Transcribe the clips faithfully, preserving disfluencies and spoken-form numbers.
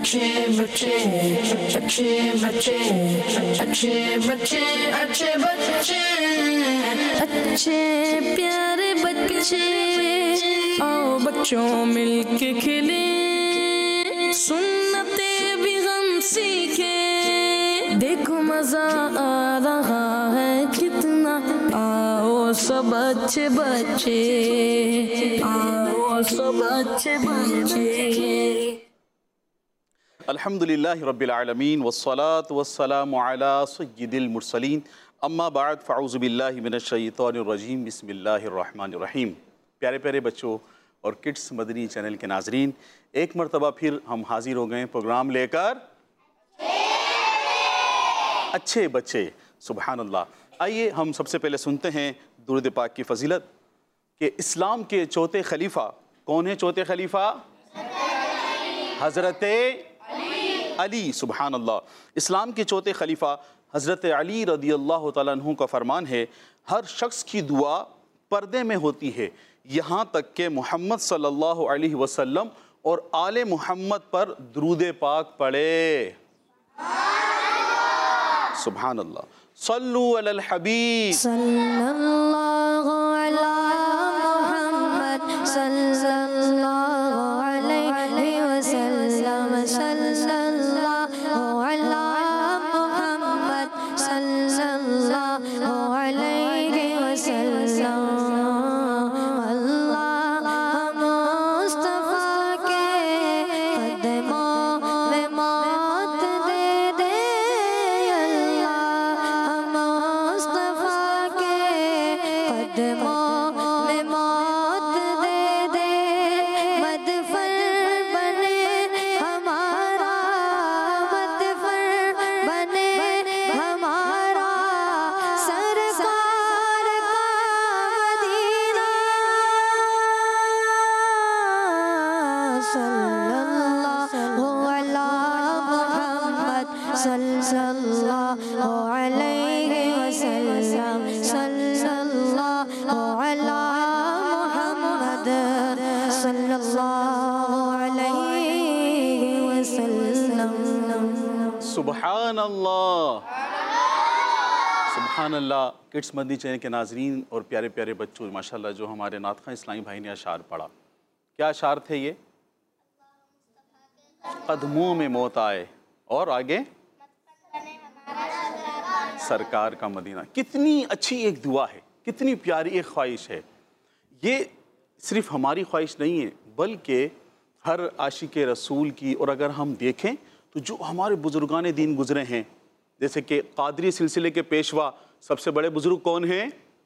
अच्छे बच्चे अच्छे बच्चे अच्छे बच्चे अच्छे बच्चे अच्छे प्यारे बच्चे आओ बच्चों मिलके खेले सुन्नते भी हम सीखे देखो मजा आ रहा है कितना आओ सब अच्छे बच्चे आओ सब अच्छे बच्चे। अल्हम्दुलिल्लाहि रब्बिल आलमीन वस्सलातु वस्सलामु अला सय्यिदिल मुरसलीन अम्मा बाद फ़अऊज़ु बिल्लाहि मिनश शैतानिर रजीम बिस्मिल्लाहिर रहमानिर रहीम। प्यारे प्यारे बच्चों और किड्स मदनी चैनल के नाजरीन, एक मरतबा फिर हम हाजिर हो गए प्रोग्राम लेकर अच्छे बच्चे। सुभान अल्लाह। आइए हम सबसे पहले सुनते हैं दुरूद पाक की फ़जीलत कि इस्लाम के चौथे खलीफा कौन है? चौथे खलीफा हज़रत अली। सुभान अल्लाह। इस्लाम के चौथे खलीफा हज़रत अली रदी अल्लाह तआला अन्हु का फरमान है, हर शख्स की दुआ पर्दे में होती है यहाँ तक कि मोहम्मद सल्लल्लाहु अलैहि वसल्लम और आले मोहम्मद पर दुरूद पाक पढ़े। सुभान अल्लाह। सल्लु अलल हबीब सल्लल्लाहु अला मुहम्मद सल्लल्लाहु अलैहि वसल्लम सल्लल्लाहु अला मुहम्मद सल्लल्लाहु अलैहि वसल्लम। अल्लाह मुस्तफा के कदमों में मौत दे दे, अल्लाह मुस्तफा के कदमों में मौत दे दे, मदफर बने हमारा मदफर बने हमारा सरकार का मदीना। सल्लल्लाहु अला मुहम्मद सल्लल्लाहु अलैहि वसल्लम सल्लल्लाहु अला मुहम्मद सल्लल्लाहु अलैहि वसल्लम। सुभान अल्लाह। सुभान अल्लाह। किड्स मदनी चैनल के नाजरीन और प्यारे प्यारे बच्चों, माशाल्लाह जो हमारे नातख़्वां इस्लामी भाई ने अशार पढ़ा, क्या अशार थे ये? कदमों में मौत आए और आगे सरकार का मदीना। कितनी अच्छी एक दुआ है, कितनी प्यारी एक ख्वाहिश है। ये सिर्फ हमारी ख्वाहिश नहीं है बल्कि हर आशिक रसूल की। और अगर हम देखें तो जो हमारे बुजुर्गान दीन गुजरे हैं, जैसे कि कादरी सिलसिले के पेशवा सबसे बड़े बुजुर्ग कौन हैं?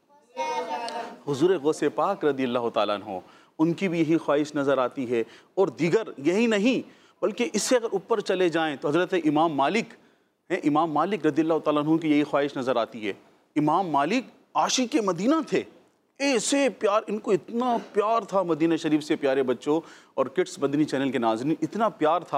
हुजूर गौसे पाक रदी अल्लाह तआला अन्हु, उनकी भी यही ख्वाहिश नज़र आती है। और दीगर यही नहीं बल्कि इससे अगर ऊपर चले जाएँ तो हज़रत इमाम मालिक हैं, इमाम मालिक रदी अल्लाह तआला अन्हु की यही ख्वाहिश नज़र आती है। इमाम मालिक आशिक मदीना थे, ऐसे प्यार, इनको इतना प्यार था मदीना शरीफ से। प्यारे बच्चों और किड्स मदनी चैनल के नाज़रीन, इतना प्यार था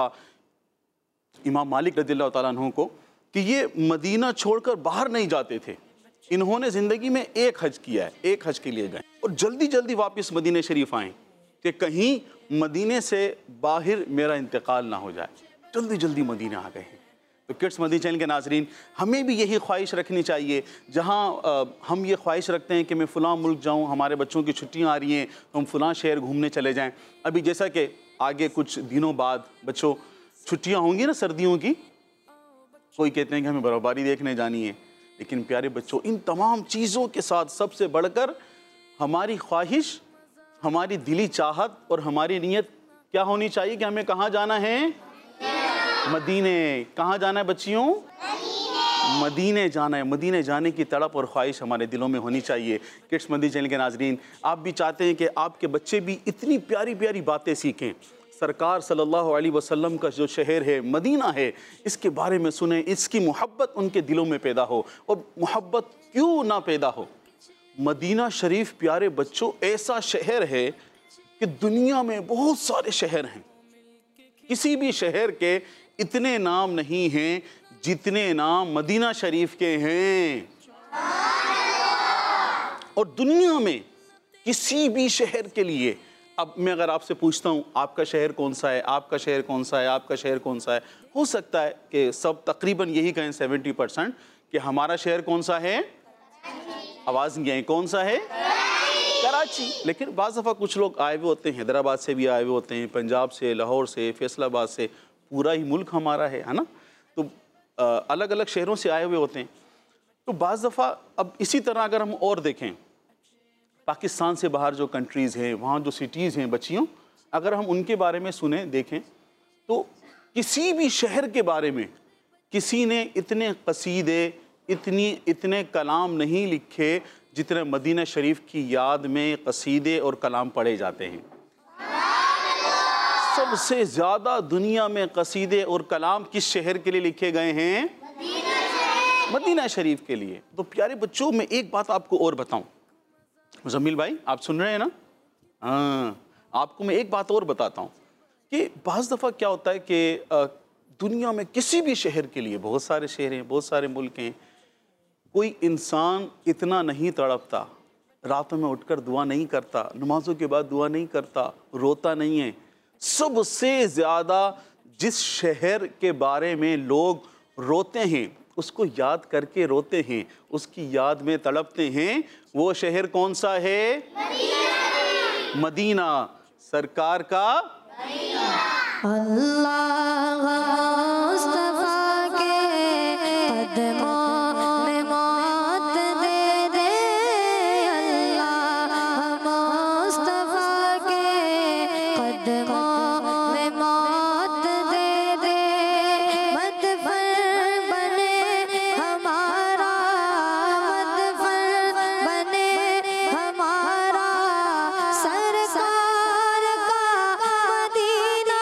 इमाम मालिक रदी अल्लाह तआला अन्हु को कि ये मदीना छोड़कर बाहर नहीं जाते थे। इन्होंने ज़िंदगी में एक हज किया है, एक हज के लिए गए और जल्दी जल्दी वापस मदीना शरीफ आएँ कि कहीं मदीने से बाहर मेरा इंतकाल ना हो जाए। जल्दी जल्दी मदीना आ गए हैं। तो किड्स मदनी चैनल के नाजरीन, हमें भी यही ख्वाहिश रखनी चाहिए। जहाँ हम ये ख्वाहिश रखते हैं कि मैं फ़लाँ मुल्क जाऊँ, हमारे बच्चों की छुट्टियाँ आ रही हैं तो हम फ़लाँ शहर घूमने चले जाएँ। अभी जैसा कि आगे कुछ दिनों बाद बच्चों छुट्टियाँ होंगी ना सर्दियों की, कोई कहते हैं कि हमें बर्फ़बारी देखने जानी है। लेकिन प्यारे बच्चों, इन तमाम चीज़ों के साथ सबसे बढ़कर हमारी ख्वाहिश, हमारी दिली चाहत और हमारी नीयत क्या होनी चाहिए कि हमें कहाँ जाना है? मदीने। कहाँ जाना है बच्चियों? मदीने जाना है। मदीने जाने की तड़प और ख्वाहिश हमारे दिलों में होनी चाहिए। किड्स मदनी चैनल के नाजरीन, आप भी चाहते हैं कि आपके बच्चे भी इतनी प्यारी प्यारी बातें सीखें। सरकार सल्लल्लाहु अलैहि वसल्लम का जो शहर है मदीना है, इसके बारे में सुने, इसकी मोहब्बत उनके दिलों में पैदा हो। और मोहब्बत क्यों ना पैदा हो, मदीना शरीफ प्यारे बच्चों ऐसा शहर है कि दुनिया में बहुत सारे शहर हैं, किसी भी शहर के इतने नाम नहीं हैं जितने नाम मदीना शरीफ के हैं। और दुनिया में किसी भी शहर के लिए अब मैं अगर आपसे पूछता हूँ आपका शहर कौन सा है, आपका शहर कौन सा है, आपका शहर कौन सा है, हो सकता है कि सब तकरीबन यही कहें सेवेंटी परसेंट कि हमारा शहर कौन सा है। आवाज़ नहीं आई, कौन सा है? कराची। लेकिन बाज़ दफ़ा कुछ लोग आए हुए होते हैं, हैदराबाद से भी आए हुए होते हैं, पंजाब से, लाहौर से, फैसलाबाद से, पूरा ही मुल्क हमारा है है ना। तो अलग अलग शहरों से आए हुए होते हैं। तो बाज़ दफ़ा अब इसी तरह अगर हम और देखें, पाकिस्तान से बाहर जो कंट्रीज़ हैं, वहाँ जो सिटीज़ हैं बच्चियों, अगर हम उनके बारे में सुने देखें तो किसी भी शहर के बारे में किसी ने इतने कसीदे, इतनी इतने कलाम नहीं लिखे जितने मदीना शरीफ की याद में कसीदे और कलाम पढ़े जाते हैं। सबसे ज़्यादा दुनिया में कसीदे और कलाम किस शहर के लिए लिखे गए हैं? मदीना शरीफ के लिए। तो प्यारे बच्चों, मैं एक बात आपको और बताऊं, मुज़म्मिल भाई आप सुन रहे हैं ना? हाँ, आपको मैं एक बात और बताता हूं कि बाज़ दफ़ा क्या होता है कि दुनिया में किसी भी शहर के लिए, बहुत सारे शहर हैं, बहुत सारे मुल्क हैं, कोई इंसान इतना नहीं तड़पता, रातों में उठकर दुआ नहीं करता, नमाजों के बाद दुआ नहीं करता, रोता नहीं है। सबसे ज़्यादा जिस शहर के बारे में लोग रोते हैं, उसको याद करके रोते हैं, उसकी याद में तड़पते हैं, वो शहर कौन सा है? मदीना। मदीना, सरकार का अल्लाह मुस्तफा के कदमों में मौत दे दे, अल्लाह मुस्तफा के कदमों में मौत दे दे, मदफन बने हमारा, मदफन बने हमारा, सरकार का मदीना,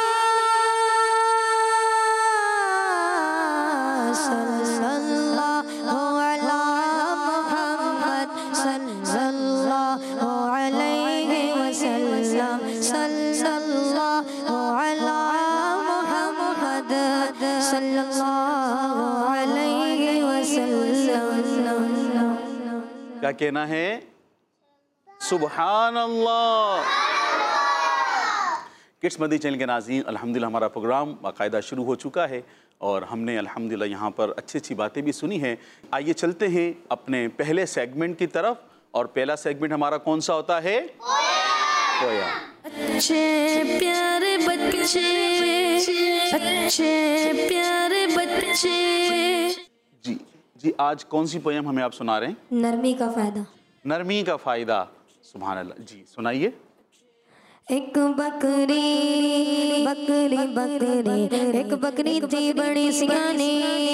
सल्लल्लाहु अला मुहम्मद, सल्लल्लाहु अलैहि वसल्लम, सल्लल्लाहु अला मुहम्मद, सल्लल्लाहु अलैहि वसल्लम। क्या कहना है? सुबहान अल्लाह। किड्स मदी चैनल के नाज़रीन, अल्हम्दुलिल्लाह हमारा प्रोग्राम बाकायदा शुरू हो चुका है और हमने अल्हम्दुलिल्लाह यहाँ पर अच्छी अच्छी बातें भी सुनी हैं। आइए चलते हैं अपने पहले सेगमेंट की तरफ, और पहला सेगमेंट हमारा कौन सा होता है? खोया। अच्छे प्यारे बच्चे, अच्छे प्यारे बच्चे। जी जी, आज कौन सी पोयम हमें आप सुना रहे हैं? नरमी का फायदा। नरमी का फ़ायदा। सुभान अल्लाह। जी सुनाइए। एक बकरी बकरी बकरी, एक बकरी थी बड़ी सियानी,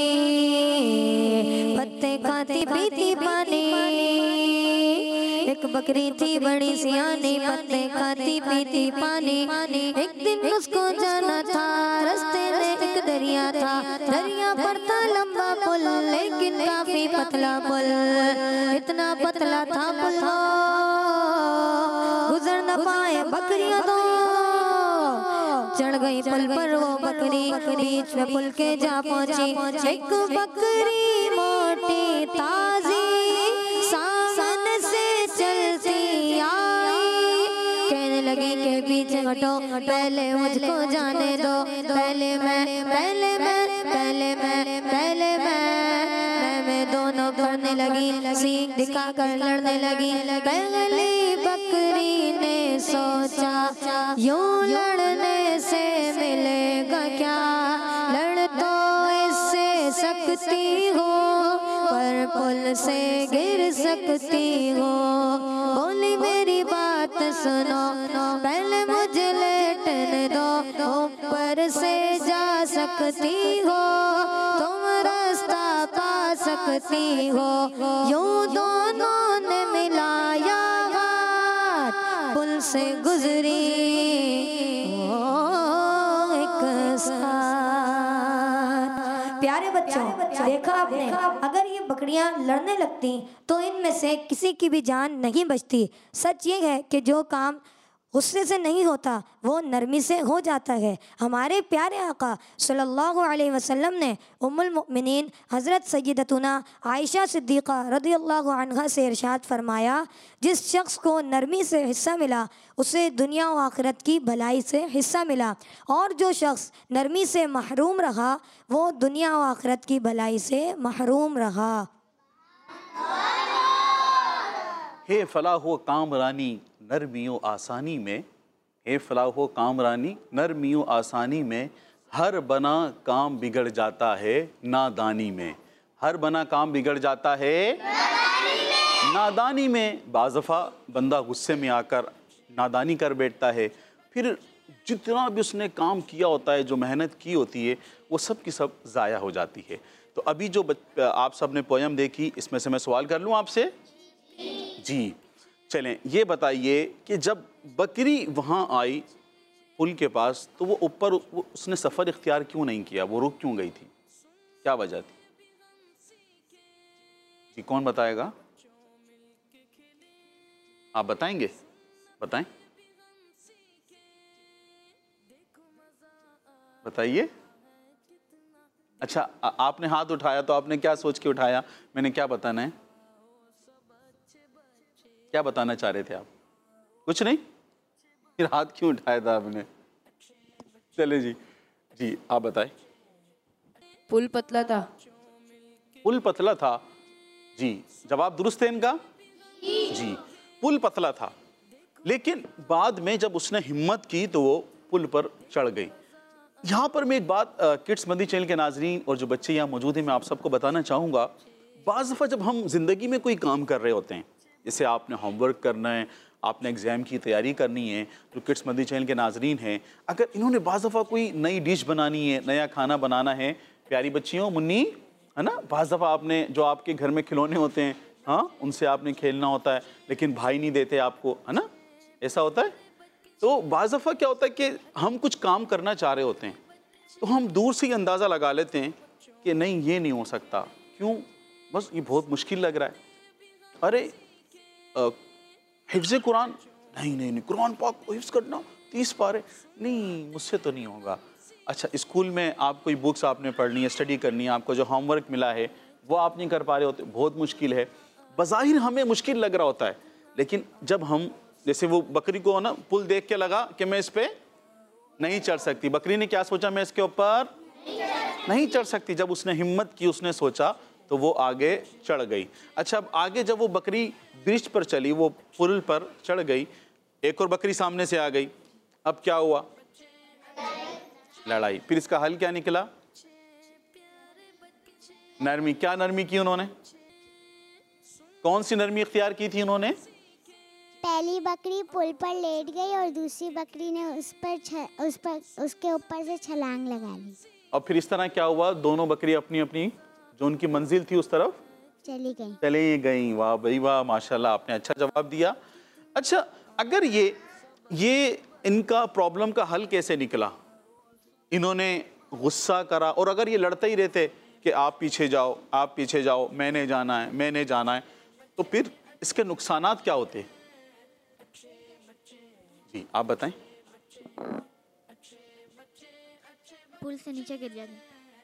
पत्ते खाती पीती पानी। एक बकरी थी बड़ी सियानी, पत्ते खाती पीती पानी। एक दिन उसको जाना था, रास्ते में एक दरिया था, दरिया पर था लंबा पुल, लेकिन काफी पतला पुल, इतना पतला था पुल गुजर न पाए बकरियां तो चढ़ गई पुल पर वो बकरी, बीच में पुल के जा पहुंची। एक बकरी मोटी ताजी सामने से चलती आई, कहने लगी के पीछे हटो, पहले मुझको जाने दो, पहले मैं पहले मैं पहले मैं पहले मैं मैं दोनों करने लगी, सीख दिखा कर लड़ने लगी। पहली बकरी ने सोचा यूं लड़ने से मिलेगा क्या, लड़ तो इससे सकती हो पर पुल से गिर सकती हो। बोली मेरी बात सुनो, पहले मुझे लेटने दो, ऊपर से जा सकती हो, तुम रास्ता पा सकती हो। यूं दोनों ने मिलाया हाथ, पुल से गुजरी ओ एक साथ। प्यारे बच्चों, देखा आपने, अगर ये बकरियां लड़ने लगती तो इनमें से किसी की भी जान नहीं बचती। सच ये है कि जो काम गुस्से से नहीं होता, वो नरमी से हो जाता है। हमारे प्यारे आका सल्लल्लाहु अलैहि वसल्लम ने उम्मुल मोमिनीन हज़रत सय्यदतुना आयशा सिद्दीक़ा रज़ियल्लाहु अन्हा से इरशाद फरमाया, जिस शख्स को नरमी से हिस्सा मिला उसे दुनिया व आखिरत की भलाई से हिस्सा मिला, और जो शख्स नरमी से महरूम रहा वो दुनिया व आखिरत की भलाई से महरूम रहा। हे फलाह हो कामरानी नरमियों आसानी में, हे फलाह हो कामरानी नरमियों आसानी में, हर बना काम बिगड़ जाता है नादानी में। हर बना काम बिगड़ जाता है नादानी में, नादानी में। बाज़ दफ़ा बंदा गुस्से में आकर नादानी कर बैठता है, फिर जितना भी उसने काम किया होता है, जो मेहनत की होती है, वो सब की सब ज़ाया हो जाती है। तो अभी जो आप सब ने पोयम देखी, इसमें से मैं सवाल कर लूँ आपसे जी। चलें, ये बताइए कि जब बकरी वहाँ आई पुल के पास, तो वो ऊपर उसने सफ़र इख्तियार क्यों नहीं किया? वो रुक क्यों गई थी? क्या वजह थी जी? कौन बताएगा? आप बताएंगे? बताएं, बताइए। अच्छा, आपने हाथ उठाया तो आपने क्या सोच के उठाया? मैंने क्या बताना है? क्या बताना चाह रहे थे आप? कुछ नहीं? फिर हाथ क्यों उठाया था आपने? चले जी जी आप बताएं। पुल पतला था। पुल पतला था जी, जवाब दुरुस्त है इनका जी। पुल पतला था, लेकिन बाद में जब उसने हिम्मत की तो वो पुल पर चढ़ गई। यहाँ पर मैं एक बात किड्स मदी चैनल के नाजरीन और जो बच्चे यहाँ मौजूद हैं, मैं आप सबको बताना चाहूँगा। बाज़ दफ़ा जब हम ज़िंदगी में कोई काम कर रहे होते हैं, जैसे आपने होमवर्क करना है, आपने एग्ज़ाम की तैयारी करनी है, जो किड्स मदी चैनल के नाजरीन हैं, अगर इन्होंने बाज़ दफ़ा कोई नई डिश बनानी है, नया खाना बनाना है, प्यारी बच्चियों मुन्नी है ना, बाज़ दफ़ा आपने जो आपके घर में खिलौने होते हैं, हाँ, उनसे आपने खेलना होता है, लेकिन भाई नहीं देते आपको, है ना, ऐसा होता है। तो बाज़ दफ़ा क्या होता है कि हम कुछ काम करना चाह रहे होते हैं, तो हम दूर से ही अंदाज़ा लगा लेते हैं कि नहीं, ये नहीं हो सकता। क्यों? बस ये बहुत मुश्किल लग रहा है। अरे हिफ्ज़ कुरान, नहीं नहीं नहीं, कुरान पाक को हिफ्ज़ करना तीस पारे, नहीं, मुझसे तो नहीं होगा। अच्छा, स्कूल में आप कोई बुक्स आपने पढ़नी है, स्टडी करनी है, आपको जो होमवर्क मिला है वो आप नहीं कर पा रहे होते, बहुत मुश्किल है। बज़ाहिर हमें मुश्किल लग रहा होता है, लेकिन जब हम, जैसे वो बकरी को ना पुल देख के लगा कि मैं इस पर नहीं चढ़ सकती, बकरी ने क्या सोचा? मैं इसके ऊपर नहीं चढ़ सकती। जब उसने हिम्मत की, उसने सोचा, तो वो आगे चढ़ गई। अच्छा, अब आगे जब वो बकरी ब्रिज पर चली, वो पुल पर चढ़ गई, एक और बकरी सामने से आ गई। अब क्या हुआ? लड़ाई। फिर इसका हल क्या निकला? नरमी। क्या नरमी की उन्होंने? कौन सी नरमी इख्तियार की थी उन्होंने? पहली बकरी पुल पर लेट गई और दूसरी बकरी ने उस पर छ, उस पर उसके ऊपर से छलांग लगा ली। और फिर इस तरह क्या हुआ? दोनों बकरी अपनी अपनी जो उनकी मंजिल थी उस तरफ चली गई चली गई। वाह भाई वाह, माशाल्लाह, आपने अच्छा जवाब दिया। अच्छा, अगर ये ये इनका प्रॉब्लम का हल कैसे निकला? इन्होंने गुस्सा करा, और अगर ये लड़ते ही रहते कि आप पीछे जाओ, आप पीछे जाओ, मैंने जाना है, मैंने जाना है, तो फिर इसके नुकसानात क्या होते? जी आप बताएं। पुल से नीचे गिर जाते।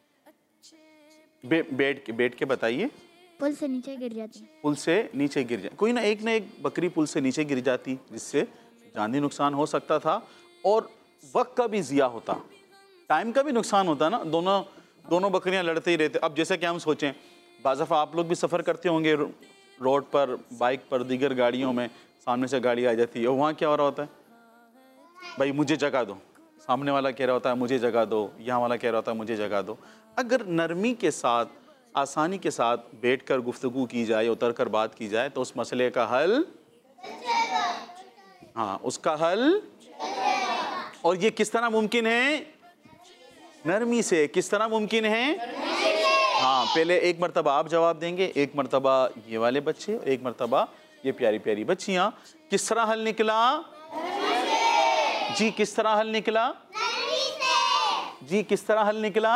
बे, बैठ के बैठ के बताइए। पुल से नीचे गिर जाते। पुल से नीचे गिर जाए, कोई ना एक ना एक बकरी पुल से नीचे गिर जाती, जिससे जानी नुकसान हो सकता था और वक्त का भी ज़िया होता, टाइम का भी नुकसान होता ना। दोनों दोनों बकरियां लड़ते ही रहते। अब जैसे कि हम सोचें, बाज़ दफ़ा आप लोग भी सफ़र करते होंगे रोड पर, बाइक पर, दीगर गाड़ियों में, सामने से गाड़ी आ जाती है, और वहाँ क्या हो रहा होता है? भाई मुझे जगह दो, सामने वाला कह रहा होता है मुझे जगह दो, यहाँ वाला कह रहा होता है मुझे जगह दो। अगर नरमी के साथ, आसानी के साथ बैठकर गुफ्तगू की जाए, उतर कर बात की जाए, तो उस मसले का हल, हाँ, उसका हल। और ये किस तरह मुमकिन है? नरमी से। किस तरह मुमकिन है? हाँ, पहले एक मरतबा आप जवाब देंगे, एक मरतबा ये वाले बच्चे, और एक मरतबा ये प्यारी प्यारी बच्चियाँ। किस तरह हल निकला जी? किस तरह हल निकला जी? किस तरह हल निकला?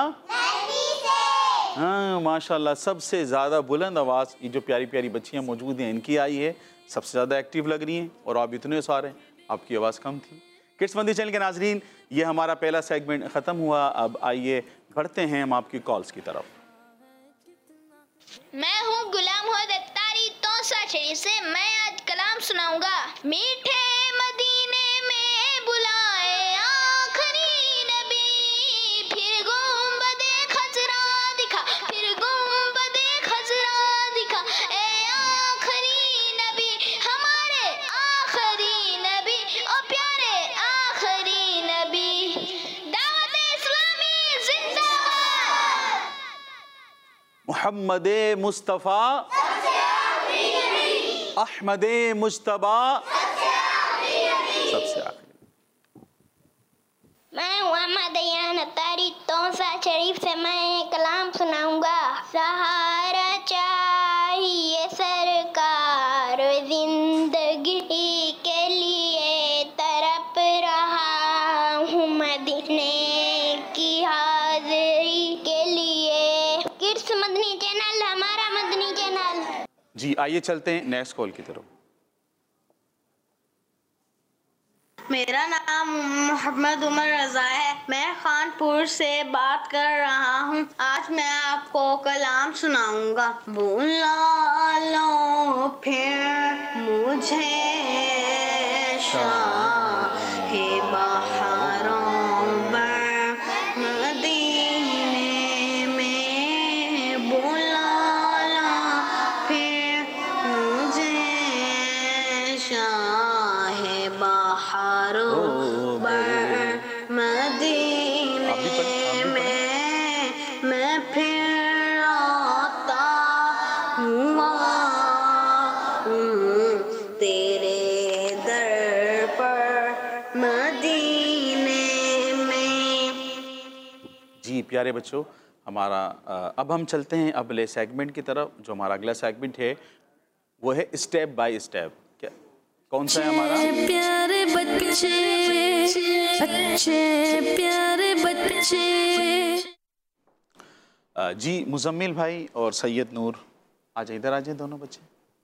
हाँ माशाल्लाह, सबसे ज़्यादा बुलंद आवाज़ ये जो प्यारी प्यारी बच्चियाँ मौजूद हैं इनकी आई है, सबसे ज़्यादा एक्टिव लग रही हैं, और आप इतने सारे, आपकी आवाज़ कम थी। किड्स मंदी चैनल के नाजरीन, ये हमारा पहला सेगमेंट ख़त्म हुआ। अब आइए बढ़ते हैं हम आपकी कॉल्स की तरफ। मैं हूँ गुलाम हो दत्तारी तौसा शरीफ से। मैं आज कलाम सुनाऊंगा। मीठे मदीने में बुलाए आखिरी नबी, फिर गुंबदे खजरा दिखा, फिर गुंबदे खजरा दिखा। ए आखिरी नबी, हमारे आखिरी नबी, ओ प्यारे आखिरी नबी। दावत इस्लामी जिंदाबाद। मुहम्मद मुस्तफ़ा अहमद मुज्तबा सबसे आखिरी। मैं मोहम्मद अयान अत्तारी तौसा शरीफ से मैं कलाम सुनाऊंगा। सहारा चाहिए सरकार जिंदगी के लिए, तरफ रहा हूँ मदीने की हाजिरी के लिए। किड्स मदनी चैनल हमारा मदनी चैनल। जी आइए चलते हैं नेक्स्ट कॉल की तरफ। मेरा नाम मोहम्मद उमर रजा है। मैं खानपुर से बात कर रहा हूँ। आज मैं आपको कलाम सुनाऊंगा। बुला लो फिर मुझे शाहे बहारों पर मदीने में, बुला लो फिर मुझे शाहे बहारों पर मदीने में। मैं फिर आता हुआ हूँ तेरे दर पर मदीने में। जी प्यारे बच्चों, हमारा अ, अब हम चलते हैं अगले सेगमेंट की तरफ। जो हमारा अगला सेगमेंट है वो है स्टेप बाय स्टेप। क्या कौन सा है हमारा? प्यारे बच्चे, अच्छे प्यारे बच्चे। अ, जी मुजम्मिल भाई और सैयद नूर आ जाए, इधर आ जाए दोनों बच्चे।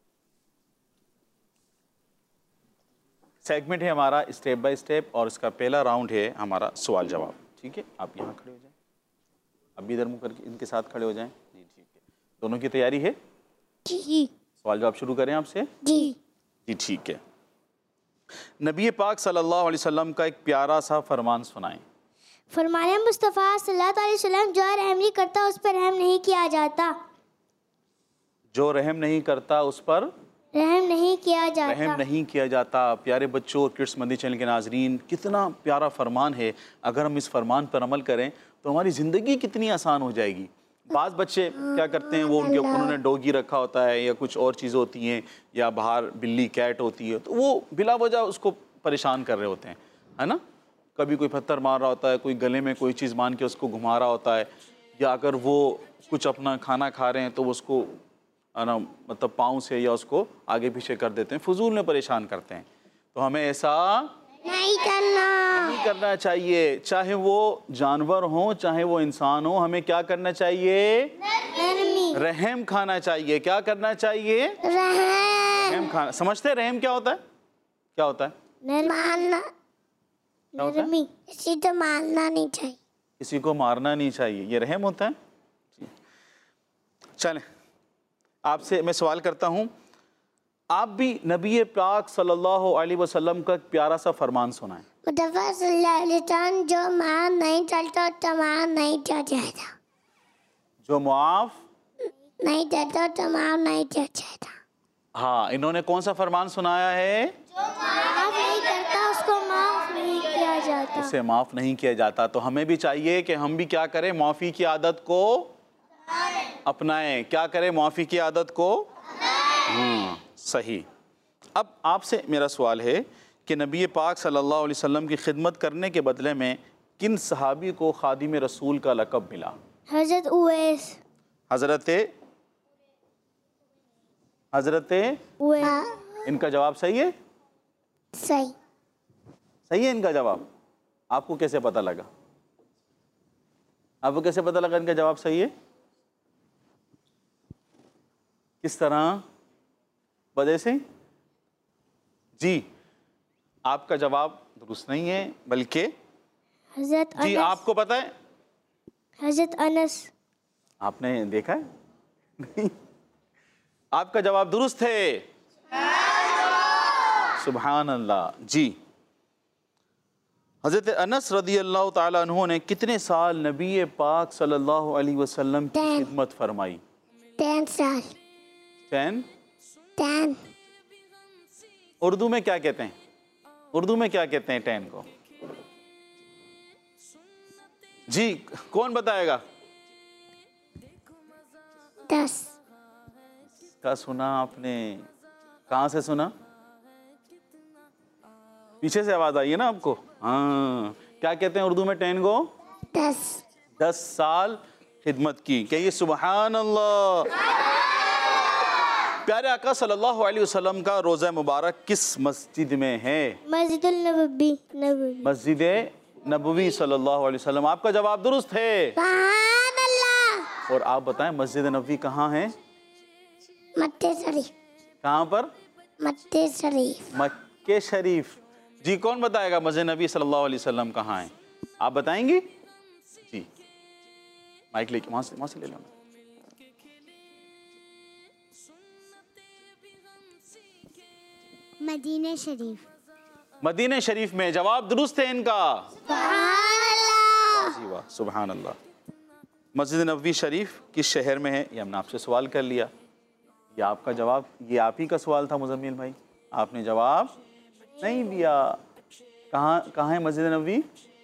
सेगमेंट है हमारा स्टेप बाय स्टेप और इसका पहला राउंड है हमारा सवाल जवाब। ठीक है, आप यहाँ खड़े हो जाएं, अभी इधर मुँह करके इनके साथ खड़े हो जाएं। जी ठीक है, दोनों की तैयारी है? जी सवाल जवाब शुरू करें आपसे? जी। जी ठीक है। नबी पाक सल्लल्लाहु अलैहि वसल्लम का एक प्यारा सा फरमान सुनाएं। फरमाने मुस्तफ़ा सल्लल्लाहु अलैहि वसल्लम, जो रहम नहीं करता उस पर रहम नहीं किया जाता। जो रहम नहीं करता उस पर रहम नहीं किया जाता। रहम नहीं किया जाता। प्यारे बच्चों और किड्स मंदी चैनल के नाजरीन, कितना प्यारा फरमान है। अगर हम इस फरमान पर अमल करें तो हमारी ज़िंदगी कितनी आसान हो जाएगी। बाज़ बच्चे क्या करते हैं, वो उनके उन्होंने डॉगी रखा होता है या कुछ और चीज़ होती हैं या बाहर बिल्ली कैट होती है, तो वो बिला वजह उसको परेशान कर रहे होते हैं, है ना। कभी कोई पत्थर मार रहा होता है, कोई गले में कोई चीज़ मान के उसको घुमा रहा होता है, या अगर वो कुछ अपना खाना खा रहे हैं तो वो उसको है ना मतलब पाँव से या उसको आगे पीछे कर देते हैं, फजूल में परेशान करते हैं। तो हमें ऐसा नहीं करना नहीं करना चाहिए। चाहे वो जानवर हो चाहे वो इंसान हो, हमें क्या करना चाहिए? रहम खाना चाहिए। क्या करना चाहिए? रहम खाना। समझते हैं रहम क्या होता है? क्या होता है? मारना, क्या होता है? किसी तो मारना नहीं चाहिए। किसी को मारना नहीं चाहिए, ये रहम होता है। चलें, आपसे मैं सवाल करता हूँ, आप भी नबी पाक सल्लल्लाहु अलैहि वसल्लम का एक प्यारा सा फरमान सुनाएं। मुस्तफ़ा सल्लल्लाहु अलैहि वसल्लम, जो मार नहीं चलता तो मार नहीं चल जाता। जो मुआफ नहीं देता तो मार नहीं चल जाता। हाँ, इन्होंने कौन सा फरमान सुनाया है? माफ नहीं करता उसको माफ नहीं किया जाता। उसे माफ़ नहीं किया जाता। तो हमें भी चाहिए कि हम भी क्या करें, माफ़ी की आदत को अपनाएं। क्या करें? माफ़ी की आदत को। हाँ सही। अब आपसे मेरा सवाल है कि नबी पाक सल्लल्लाहु अलैहि वसल्लम की खिदमत करने के बदले में किन सहाबी को खादिम रसूल का लक़ब मिला? हज़रत उवैस। हज़रत हज़रत उवैस। इनका जवाब सही है? सही। सही है इनका जवाब। आपको कैसे पता लगा? आपको कैसे पता लगा इनका जवाब सही है? किस तरह? वजह से जी आपका जवाब दुरुस्त नहीं है, बल्कि हजरत जी अनस। आपको पता है? हजरत अनस। आपने देखा है? नहीं, आपका जवाब दुरुस्त है। सुभान अल्लाह। जी, हज़रत अनस रदी अल्लाह ताला अन्हु ने कितने साल नबी पाक सल्लल्लाहु अलैहि वसल्लम की टेन। खिदमत फरमाई? टेन साल। टेन। टेन। उर्दू में क्या कहते हैं? उर्दू में क्या कहते हैं टेन को? जी, कौन बताएगा? दस। का सुना आपने? कहाँ से सुना? पीछे से आवाज आई है ना आपको? हाँ, क्या कहते हैं उर्दू में टेन को? दस। दस साल खिदमत की। कहिए सुभान अल्लाह। प्यारे आका सल्लल्लाहु अलैहि वसल्लम का रोज़ा मुबारक किस मस्जिद में है? मस्जिदुल नबवी। नबवी। मस्जिद नबवी सल्लल्लाहु अलैहि वसल्लम। आपका जवाब दुरुस्त है। सुभान अल्लाह। और आप बताएं मस्जिद नबवी कहाँ है? मक्के शरीफ। कहाँ पर? मक्के शरीफ। मक्के शरीफ। जी, कौन बताएगा मस्जिद नबी सल्लल्लाहु अलैहि वसल्लम कहाँ है? आप बताएंगी? जी, माइक लेके वहाँ से वहाँ से ले लो। मदीने शरीफ। मदीने शरीफ में। जवाब दुरुस्त है इनका। सुभान अल्लाह। जी वाह, सुभान अल्लाह। मस्जिद नबवी शरीफ किस शहर में है? ये हमने आपसे सवाल कर लिया। ये आपका जवाब, ये आप ही का सवाल था मुजम्मिल भाई, आपने जवाब नहीं दिया। कहाँ कहाँ है मस्जिद नबवी?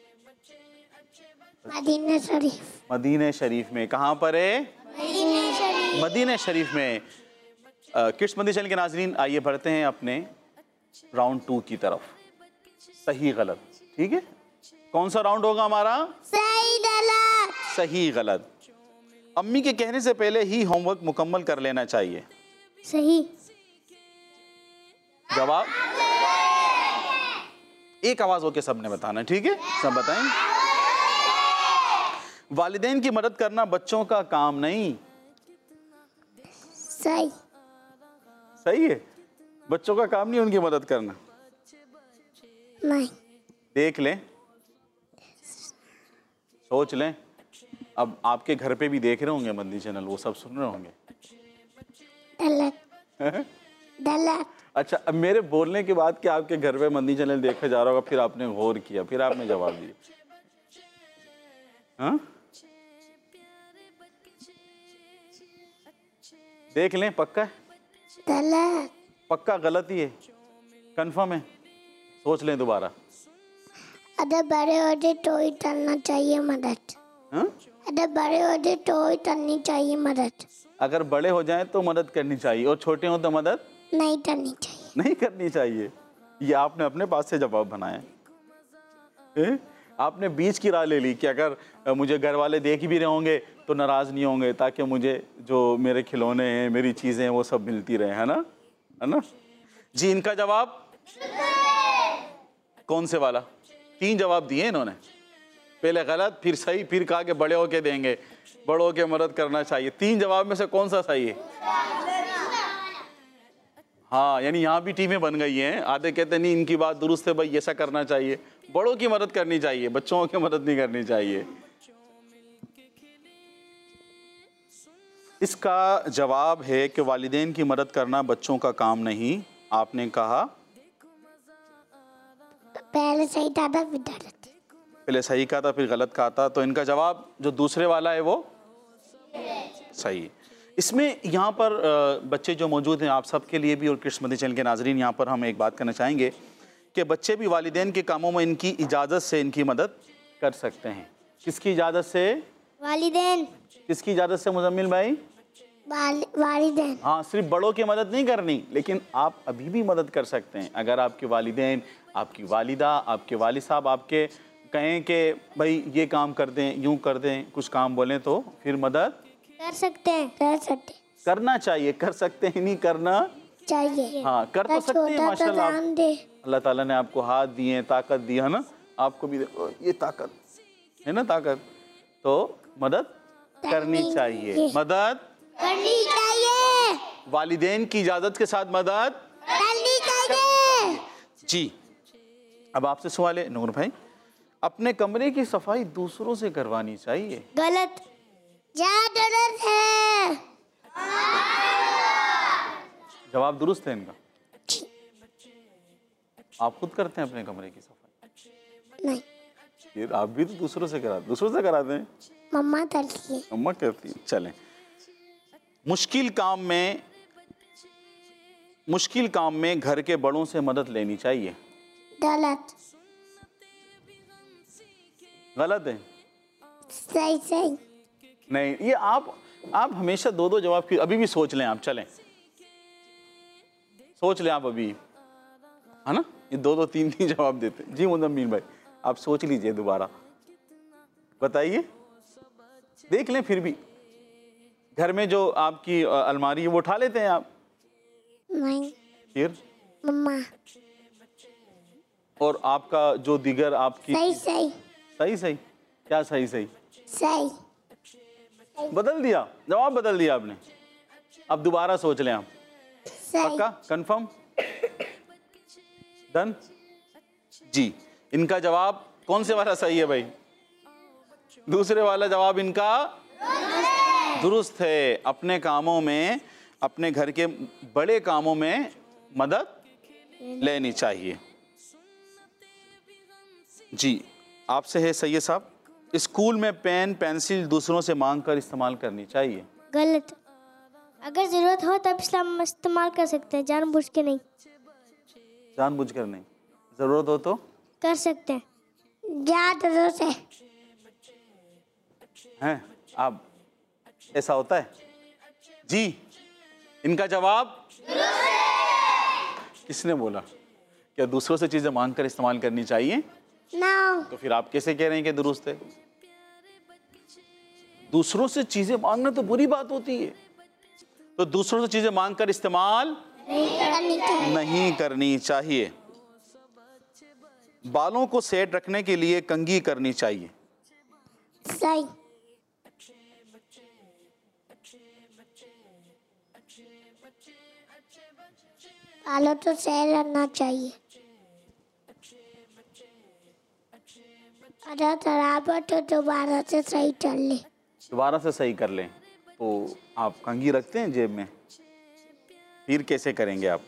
मदीने शरीफ। मदीने शरीफ में। कहाँ पर है? मदीने शरीफ। मदीने शरीफ में। किड्स मंदी चैनल के नाजरीन, आइए बढ़ते हैं अपने राउंड टू की तरफ। सही गलत, ठीक है? कौन सा राउंड होगा हमारा? सही गलत। सही गलत। अम्मी के कहने से पहले ही होमवर्क मुकम्मल कर लेना चाहिए। सही। जवाब एक आवाज होके सबने बताना, ठीक है? सब बताएं। वालिदैन की मदद करना बच्चों का काम नहीं। सही। सही है, बच्चों का काम नहीं उनकी मदद करना। नहीं। देख लें, सोच लें। अब आपके घर पे भी देख रहे होंगे मंदी चैनल, वो सब सुन रहे होंगे। गलत। गलत। अच्छा, अब मेरे बोलने के बाद कि आपके घर पे मंदी चैनल देखा जा रहा होगा, फिर आपने गौर किया, फिर आपने जवाब दिया। हाँ, देख लें, पक्का है? गलत। पक्का गलत ही है? कंफर्म है? सोच लें दोबारा। अगर बड़े होते तो ही करना चाहिए मदद। हाँ? अगर बड़े होते तो ही करनी चाहिए मदद। अगर बड़े हो जाएं तो मदद करनी चाहिए, और छोटे हो तो मदद नहीं करनी चाहिए। नहीं करनी चाहिए। ये आपने अपने पास से जवाब बनाया है। आपने बीच की राह ले ली कि अगर मुझे घर वाले देख भी रहे होंगे तो नाराज़ नहीं होंगे, ताकि मुझे जो मेरे खिलौने हैं, मेरी चीज़ें हैं, वो सब मिलती रहे, है ना? है ना? जी, इनका जवाब कौन से वाला? तीन जवाब दिए इन्होंने, पहले गलत, फिर सही, फिर कहा कि बड़े होके देंगे, बड़ों के मदद करना चाहिए। तीन जवाब में से कौन सा सही है? हाँ, यानी यहाँ भी टीमें बन गई हैं। आधे कहते नहीं इनकी बात दुरुस्त है भाई, ऐसा करना चाहिए, बड़ों की मदद करनी चाहिए, बच्चों की मदद नहीं करनी चाहिए। इसका जवाब है कि वालिदैन की मदद करना बच्चों का काम नहीं। आपने कहा पहले सही था था फिर गलत। पहले सही कहा था फिर गलत कहा था, तो इनका जवाब जो दूसरे वाला है वो सही। इसमें यहाँ पर बच्चे जो मौजूद हैं, आप सब के लिए भी और किड्स मंदी चैनल के नाजरीन, यहाँ पर हम एक बात करना चाहेंगे कि बच्चे भी वालिदैन के कामों में इनकी इजाज़त से इनकी मदद कर सकते हैं। किसकी इजाज़त से? वालिदैन। किसकी इजाज़त से मुजम्मिल भाई? वाल, वालिदैन। हाँ, सिर्फ बड़ों की मदद नहीं करनी, लेकिन आप अभी भी मदद कर सकते हैं। अगर आपके वालिदैन, आपकी वालिदा, आपके वालिद साहब आपके कहें कि भाई ये काम कर दें, यूँ कर दें, कुछ काम बोलें, तो फिर मदद कर सकते हैं। कर सकते करना चाहिए। कर सकते हैं नहीं करना चाहिए। हाँ, कर तो सकते हैं माशाल्लाह। ध्यान दे। अल्लाह ताला ने आपको हाथ दिए, ताकत दी है ना, आपको भी ये ताकत है ना, ताकत, तो मदद करनी चाहिए। मदद करनी चाहिए। वालिदैन की इजाज़त के साथ मदद करनी चाहिए। जी। अब आपसे सवाल है नूर भाई, अपने कमरे की सफाई दूसरों से करवानी चाहिए? गलत। जहाँ जरूरत है। जवाब दुरुस्त है इनका। आप खुद करते हैं अपने कमरे की सफाई? नहीं, फिर आप भी तो दूसरों से करा दूसरों से कराते हैं। मम्मा करती है। मम्मा करती है। चलें, मुश्किल काम में मुश्किल काम में घर के बड़ों से मदद लेनी चाहिए? गलत। गलत है। सही सही। नहीं, ये आप आप हमेशा दो दो जवाब की, अभी भी सोच लें आप। चलें, सोच लें आप अभी, है ना? ये दो दो तीन तीन जवाब देते। जी मुज़म्मिल भाई, आप सोच लीजिए दोबारा, बताइए, देख लें। फिर भी घर में जो आपकी अ, अलमारी है वो उठा लेते हैं आप? नहीं, फिर मम्मा। और आपका जो दिगर आपकी सही सही। सही सही क्या सही सही सही। बदल दिया, जवाब बदल दिया आपने। अब दोबारा सोच लें आप। सही। पक्का, कंफर्म, डन? जी, इनका जवाब कौन से वाला सही है भाई? दूसरे वाला जवाब इनका दुरुस्त है। अपने कामों में, अपने घर के बड़े कामों में मदद लेनी चाहिए। जी, आपसे है सैयद साहब, स्कूल में पेन पेंसिल दूसरों से मांग कर इस्तेमाल करनी चाहिए? गलत। अगर जरूरत हो तब इस्लाम इस्तेमाल कर सकते हैं, जानबूझ के नहीं। जानबूझकर नहीं, जरूरत हो तो कर सकते हैं, जहाँ जरूरत है। हैं आप, ऐसा होता है? जी, इनका जवाब किसने बोला? क्या दूसरों से चीजें मांग कर इस्तेमाल करनी चाहिए? ना। तो फिर आप कैसे कह रहे हैं कि दुरुस्त है? दूसरों से चीजें मांगना तो बुरी बात होती है, तो दूसरों से चीजें मांग कर इस्तेमाल नहीं करनी चाहिए। बालों को सेट रखने के लिए कंघी करनी चाहिए? सही। बालों तो सही रहना चाहिए। अगर खराब हो तो दोबारा से सही कर ले। दोबारा से सही कर लें तो आप कंघी रखते हैं जेब में? फिर कैसे करेंगे आप?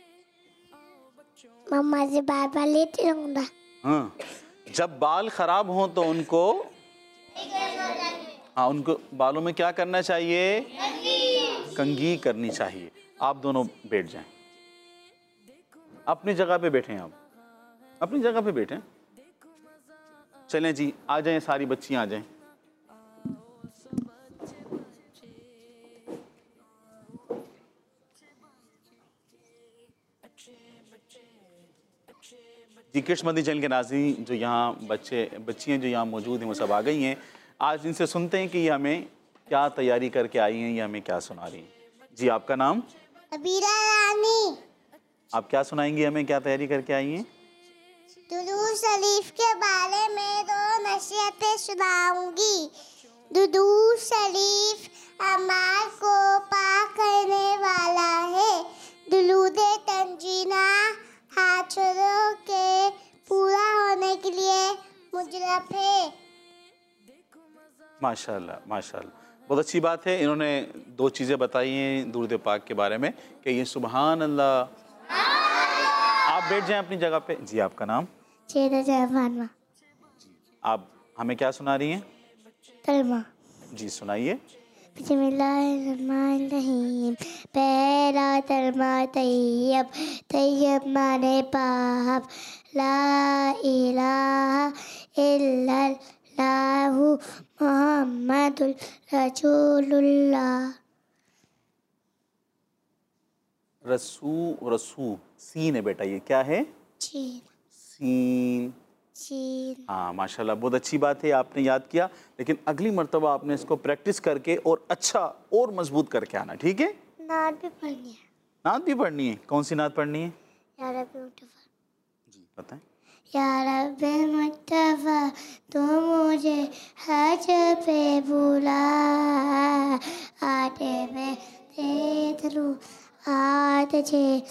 मम्मा से बार बार लेते रहूंगा। हाँ, जब बाल खराब हों तो उनको हाँ उनको बालों में क्या करना चाहिए? कंघी करनी चाहिए। आप दोनों बैठ जाएं, अपनी जगह पे बैठें, आप अपनी जगह पे बैठें। चलें जी, आ जाएं, सारी बच्चियां आ जाएं। जी, कृष्ण चैनल के नाज़रीन, जो यहाँ बच्चे बच्चियाँ जो यहाँ मौजूद हैं वो सब आ गई हैं। आज इनसे सुनते हैं कि ये हमें क्या तैयारी करके आई हैं, ये हमें क्या सुना रही हैं। जी, आपका नाम? अबीरा रानी। आप क्या सुनाएंगी हमें, क्या तैयारी करके आई हैं? दुरूद शरीफ के बारे में दो नसीहतें सुनाऊंगी। दुरूद शरीफ अमाल को पाक करने वाला है। दुरूद तंजीना हाथों के पूरा होने के लिए मुजरब है। माशाल्लाह, माशाल्लाह, बहुत अच्छी बात है। इन्होंने दो चीज़ें बताई हैं दुरूद पाक के बारे में कि ये सुबहान अल्लाह। आप बैठ जाएं अपनी जगह पे। जी, आपका नाम? फानमा। आप हमें क्या सुना रही हैं? कलमा। जी, सुनाइए। बिस्मिल्लाहिर्रहमानिर्रहीम। पहला कलमा तैयब, तैयब माने पाप। ला इलाहा इल्लल्लाहु मुहम्मदुर रसूलुल्लाह। रसू रसू सीन है बेटा, ये क्या है? चीन। सीन। चीन। हाँ, माशाल्लाह, बहुत अच्छी बात है, आपने याद किया। लेकिन अगली मर्तबा आपने इसको प्रैक्टिस करके और अच्छा और मजबूत करके आना, ठीक है? नात भी पढ़नी है। नात भी पढ़नी है? कौन सी नात पढ़नी है? या रब्बी मुस्तफा। जी, बताएं। या रब्बी मुस्तफा तू मुझे हज पे बुला, आटे में दे दरू आज जे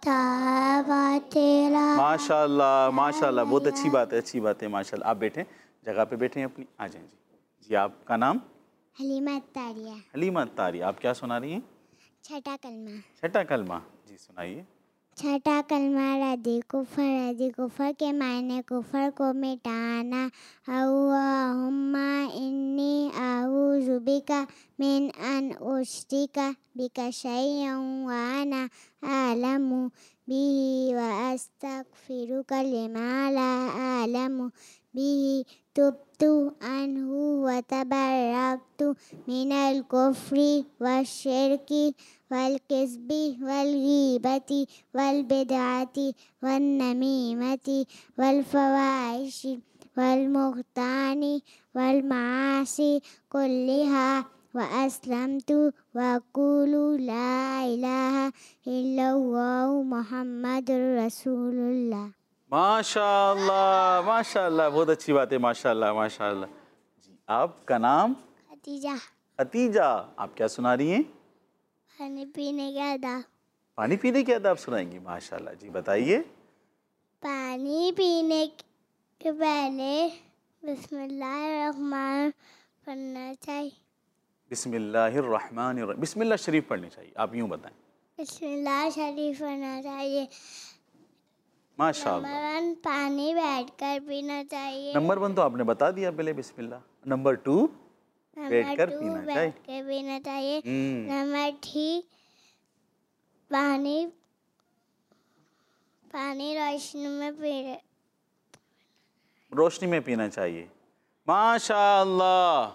ताबा तेरा। माशाल्लाह माशाल्लाह, बहुत अच्छी बात है, अच्छी बात है माशाल्लाह। आप बैठें, जगह पे बैठें अपनी, आ जाएं जी। जी आपका नाम? हलीमा अत्तारिया। हलीमा अत्तारी, आप क्या सुना रही हैं? छठा कलमा। छठा कलमा, जी सुनाइए। छठा कलमा रद्दी कुफर, रद्दी कुफर के मायने कुफर को मिटाना। अल्लाहुम्मा इन्नी अऊज़ु बिका मिन अन उश्रिका बिका शैअन व अना अअलमु बिही व अस्तगफिरुका लिमा ला अअलमु बिही तुब्तु अन्हु व तबर्रअतु मिनल कुफ्रि व शिर्की वल किस्बी वल गीबती वल बिदअती वन नमीमती वल फवाहिशी वल मुख्तानी वल मासी कुल्लिहा व अस्लमतु व अक़ूलु ला इलाहा इल्लल्लाहु मुहम्मदुर रसूलुल्लाह। माशाल्लाह माशाल्लाह, बहुत अच्छी बात है माशाल्लाह माशाल्लाह। जी आपका नाम? खदीजा। खतीजा, आप क्या सुना रही हैं? पानी पीने का अदब। पानी पीने के अदब सुनाएंगी, माशाल्लाह। जी बताइए। पानी पीने के पहले बिस्मिल्लाहिर्रहमान पढ़ना चाहिए। बिस्मिल्लाहिर्रहमानिर्रहीम, बिस्मिल्लाह शरीफ पढ़नी चाहिए, आप यूँ बताएं। बिस्मिल्लाह शरीफ पढ़ना चाहिए। माशाल्लाह। नंबर वन, पानी बैठकर पीना चाहिए। नंबर वन तो आपने बता दिया पहले, बिस्मिल्लाह। नंबर टू, बैठकर टू, पीना चाहिए। बैठ के पीना चाहिए। हम्म। नंबर थ्री, पानी पानी रोशनी में पी रोशनी में पीना चाहिए। माशाल्लाह।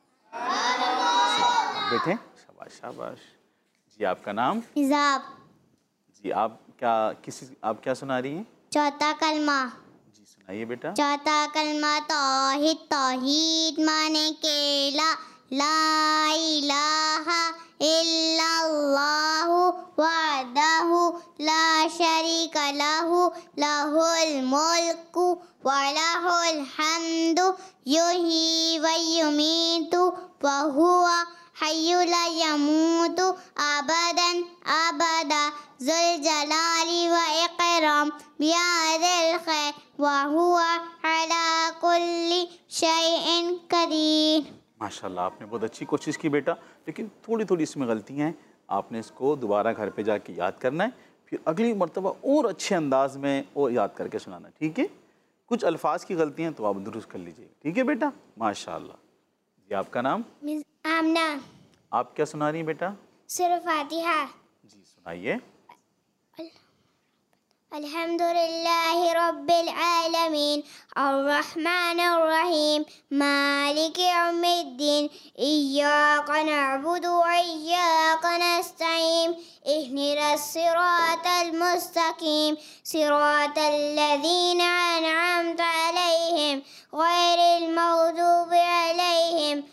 बैठे, शाबाश शाबाश। जी आपका नाम? हिजाब। जी आप क्या किसी आप क्या सुना रही हैं? चौथा कलमा। जी सुनाइए बेटा। चौथा कलमा तौहीद। तौहीद माने केला, ला इलाहा इल्लल्लाहु वहदहु ला शरीका लहु लहुल मुल्कु व लहुल हम्दु युही व युमीतु व हुवा हय्युल ला यमूतु अबदन अबदा ज़ुल जलाली व इकराम बियदिल खैर व हुवा अला कुल्ली शैइन कदीर। माशाल्लाह, आपने बहुत अच्छी कोशिश की बेटा, लेकिन थोड़ी थोड़ी इसमें गलतियाँ हैं। आपने इसको दोबारा घर पे जाके याद करना है, फिर अगली मर्तबा और अच्छे अंदाज में और याद करके सुनाना, ठीक है? कुछ अल्फाज की गलतियाँ तो आप दुरुस्त कर लीजिएगा, ठीक है बेटा? माशाल्लाह। जी आपका नाम? मिस आमना। आप क्या सुना रही हैं बेटा? सूरह फातिहा। जी सुनाइए। अल्हम्दुलिल्लाहि रब्बिल आलमीन अर्रहमानिर रहीम मालिकि यौमिद्दीन इय्याका नअबुदु व इय्याका नस्तईन इहदिनस सिरातल मुस्तकीम सिरातल लज़ीना अनअमता अलैहिम गैरिल मग़दूबि अलैहिम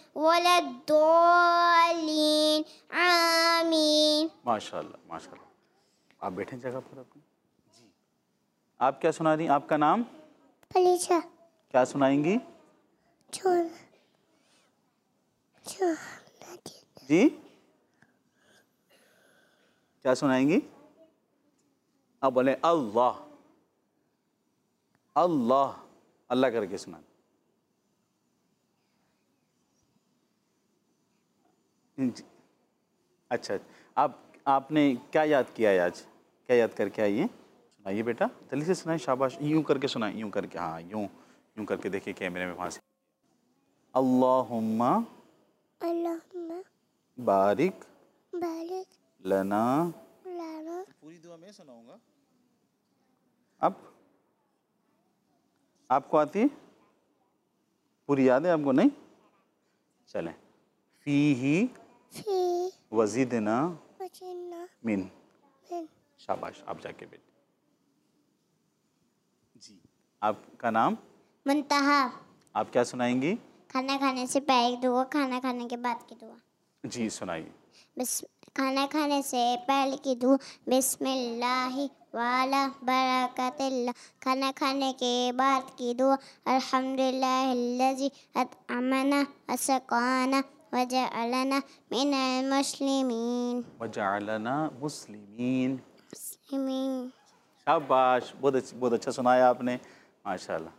वलद्दॉलीन आमीन। माशाल्लाह माशाल्लाह। आप बैठे जगह पर अपनी। जी आप क्या सुना रही हैं? आपका नाम? पलीचा। क्या सुनाएंगी? छोड़ छोड़ जी क्या सुनाएंगी? आप बोले अल्लाह अल्लाह अल्लाह करके सुना। जी अच्छा, आप आपने क्या याद किया है आज? क्या याद करके आई हैं? सुनाइए बेटा, जल्दी से सुनाइए, शाबाश। यूँ करके सुनाए, यूँ करके, हाँ यूँ यूँ करके देखिए कैमरे में, वहाँ से। अल्लाहुम्मा अल्लाहुम्मा बारिक बारिक लना। लना। पूरी दुआ मैं सुनाऊंगा। अब आपको आती है? पूरी याद है आपको? नहीं चलें। फीही फी वज़िदना वजिना मिन। मिन। शाबाश, आप जाके बैठ। जी आपका नाम? मुंतहा। आप क्या सुनाएंगी? खाना खाने से पहले की दुआ, खाना खाने के बाद की दुआ। जी सुनाइए। बिस खाना खाने से पहले की दुआ बिस्मिल्लाहि वाला बरकतिल्लाह। खाना खाने के बाद की दुआ अल्हम्दुलिल्लाहिल्लज़ी अतअमना असक़ाना वजअलना मिनल मुस्लिमीन। वजअलना मुस्लिमीन। आमीन। शाबाश, बहुत अच्छी, बहुत अच्छा सुनाया आपने, माशाल्लाह।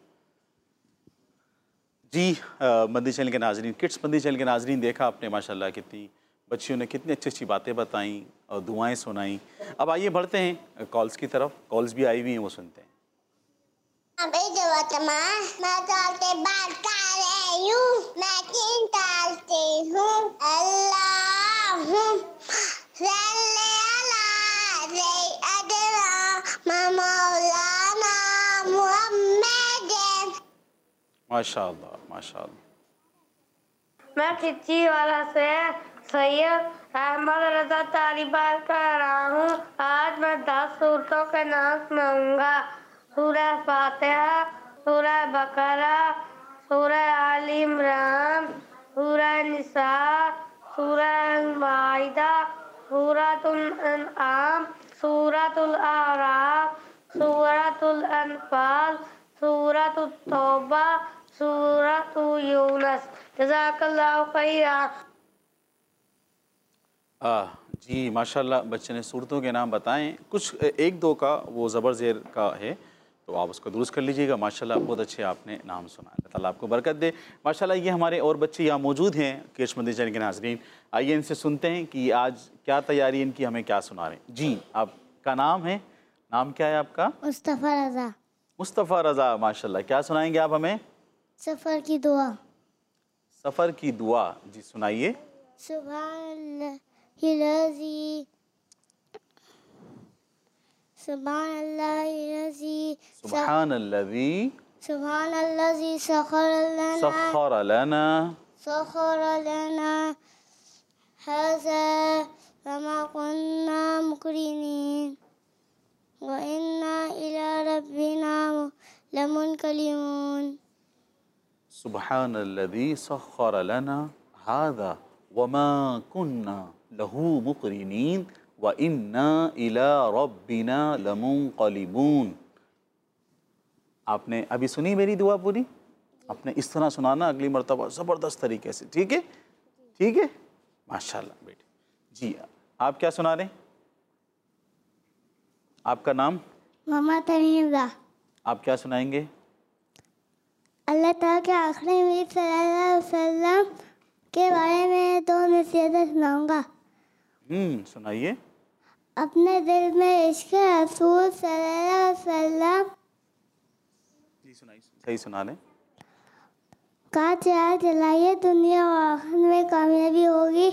जी मदनी चैनल के नाजरीन, किड्स मदनी चैनल के नाजरीन, देखा आपने माशाल्लाह कितनी बच्चियों ने कितनी अच्छी अच्छी बातें बताई और दुआएं सुनाई। अब आइए बढ़ते हैं कॉल्स की तरफ, कॉल्स भी आई हुई हैं, वो सुनते हैं। अबे जवातमा मैं डालते बात कर रही हूँ, मैं किन डालती हूँ अल्लाह सल्ले अला सय्यदना मौलाना मुहम्मद। माशाल्लाह माशाल्लाह। मैं खिच्ची वाला से सैयद अहमद रजा तारी बात कर रहा हूँ। आज मैं दस सूरतों के नाम सुनाऊंगा। सूरह फातिहा, सूरह बकरा, सूरह आल इमरान, सूरह निसा, सूरह माइदा, सूरतुल अनआम, सूरतुल आराफ, सूरतुल अनफाल, सूरतुत तौबा, सूरतु यूनस। जज़ाकल्लाहु खैरा। आ, जी माशाल्लाह, बच्चे ने सूरतों के नाम बताएं, कुछ एक दो का वो ज़बर ज़ेर का है तो आप उसको दुरुस्त कर लीजिएगा। माशाल्लाह बहुत अच्छे आपने नाम सुना, अल्लाह ताला आपको बरकत दे। माशाल्लाह ये हमारे और बच्चे यहाँ मौजूद हैं किड्स मदनी चैनल के नाज़रीन। आइए इनसे सुनते हैं कि आज क्या तैयारी इनकी, हमें क्या सुना रहे हैं। जी आपका नाम है, नाम क्या है आपका? मुस्तफ़ा रज़ा। मुस्तफ़ा रज़ा, माशाल्लाह। क्या सुनाएंगे आप हमें? सफ़र की दुआ। सफ़र की दुआ, जी सुनाइए। सुभानल्लाहिल्लज़ी सुभानल्लाहिल्लज़ी सुभानल्लज़ी सुभानल्लज़ी सख़र लना सख़र लना सख़र लना हाज़ा वमा कुन्ना मुक़रिनीन व इन्ना इला रब्बिना लमुनक़लिबून। सुब्हानल्लज़ी सख़्ख़र लना हाज़ा वमा कुन्ना लहू मुक़रिनीन व इन्ना इला रब्बिना लमुनक़लिबून। आपने अभी सुनी मेरी दुआ पूरी? आपने इस तरह सुनाना अगली मर्तबा ज़बरदस्त तरीके से, ठीक है? ठीक है, माशाल्लाह बेटे। जी आप क्या सुना रहे हैं? आपका नाम? मोहम्मद तमीज़ा। आप क्या सुनाएंगे? अल्लाह ताला के आखिरी नबी सल्लल्लाहु अलैहि वसल्लम के बारे में दो नसीहतें सुनाऊंगा। हम्म सुनाइए। अपने दिल में इश्क़ रसूल सल्लल्लाहु अलैहि वसल्लम जी सुनाइए, सही सुना लें। का चिराग जलाइए, दुनिया और आखिरत में कामयाबी होगी।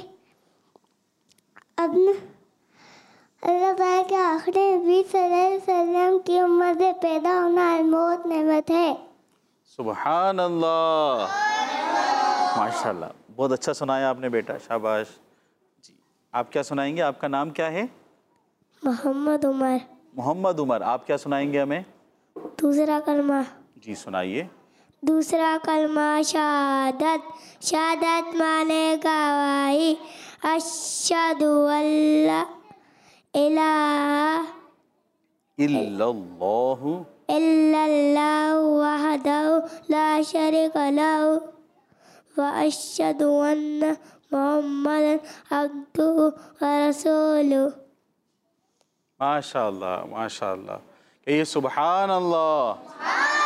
अपने अल्लाह ताला के आखिरी नबी सल्लल्लाहु अलैहि वसल्लम की उम्मत से पैदा होना अनमोल नेमत है। सुभान अल्लाह, माशाल्लाह बहुत अच्छा सुनाया आपने बेटा, शाबाश। जी आप क्या सुनाएंगे? आपका नाम क्या है? मोहम्मद उमर। मोहम्मद उमर, आप क्या सुनाएंगे हमें? दूसरा कलमा। जी सुनाइए। दूसरा कलमा शहादत। शहादत माने गवाही। अशहदु अल्ला इलाहा इल्लल्लाहु इल्लल्लाहु वहदहु ला शरीका लहु व अशहदु अन्ना मुहम्मदन अब्दुहु व रसूलुहु। माशाल्लाह माशाल्लाह, कहिए सुभान अल्लाह।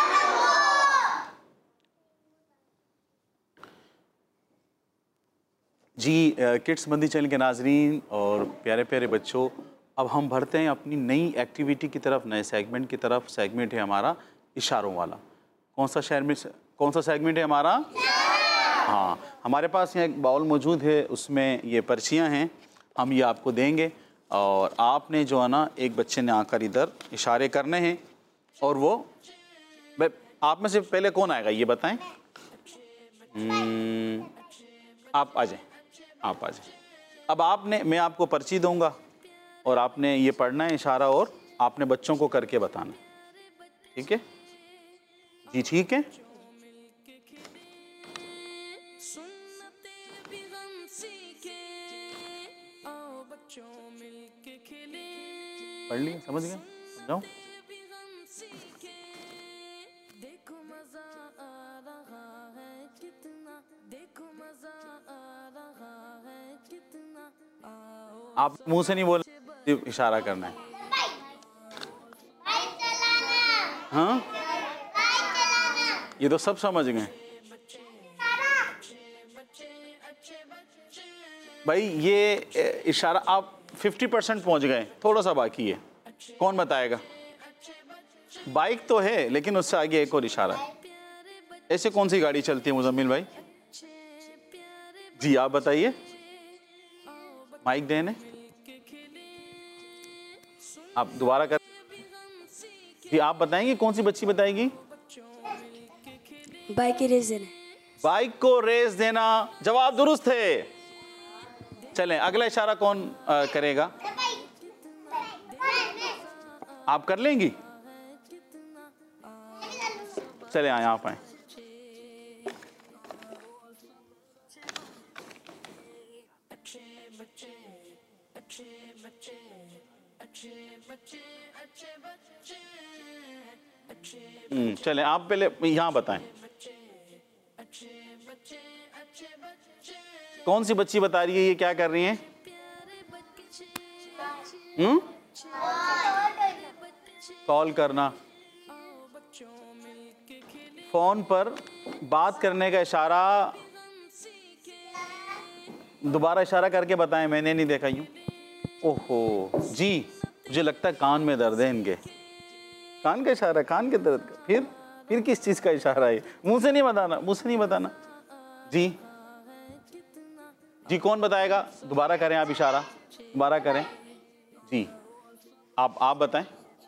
जी किड्स मदनी चैनल के नाजरीन और प्यारे प्यारे बच्चों, अब हम बढ़ते हैं अपनी नई एक्टिविटी की तरफ, नए सेगमेंट की तरफ। सेगमेंट है हमारा इशारों वाला। कौन सा शहर में कौन सा सेगमेंट है हमारा? हाँ, हमारे पास यहाँ एक बाउल मौजूद है, उसमें ये पर्चियाँ हैं, हम ये आपको देंगे और आपने जो है ना, एक बच्चे ने आकर इधर इशारे करने हैं और वो भाई आप में से पहले कौन आएगा ये बताएं? आप आ जाएं, आप आ जाएं। अब आपने, मैं आपको पर्ची दूंगा और आपने ये पढ़ना है इशारा और आपने बच्चों को करके बताना, ठीक है जी? ठीक है, पढ़ लिया, समझ गए? समझाओ। आप मुंह से नहीं बोल, इशारा करना है। हाँ, ये तो सब समझ गए भाई। ये इशारा आप फिफ्टी परसेंट पहुंच गए, थोड़ा सा बाकी है। कौन बताएगा? बाइक तो है लेकिन उससे आगे एक और इशारा है। ऐसे कौन सी गाड़ी चलती है मुजम्मिल भाई? जी आप बताइए, माइक देने आप दोबारा कर। जी आप बताएंगे, कौन सी बच्ची बताएगी? बाइक की रेस देना। बाइक को रेस देना, जवाब दुरुस्त है। चलें अगला इशारा कौन आ, करेगा? आप कर लेंगी? चले आए, आप आए। हम्म, चले आप पहले यहाँ बताएं, कौन सी बच्ची बता रही है ये क्या कर रही है? हम्म, कॉल करना, फोन पर बात करने का इशारा। दोबारा इशारा करके बताएं, मैंने नहीं देखा यूं। ओहो जी, मुझे लगता है कान में दर्द है इनके। कान का इशारा, कान के दर्द का। फिर फिर किस चीज का इशारा है? मुंह से नहीं बताना, मुंह से नहीं बताना। जी जी कौन बताएगा? दोबारा करें आप इशारा, दोबारा करें जी। आप आप बताएं।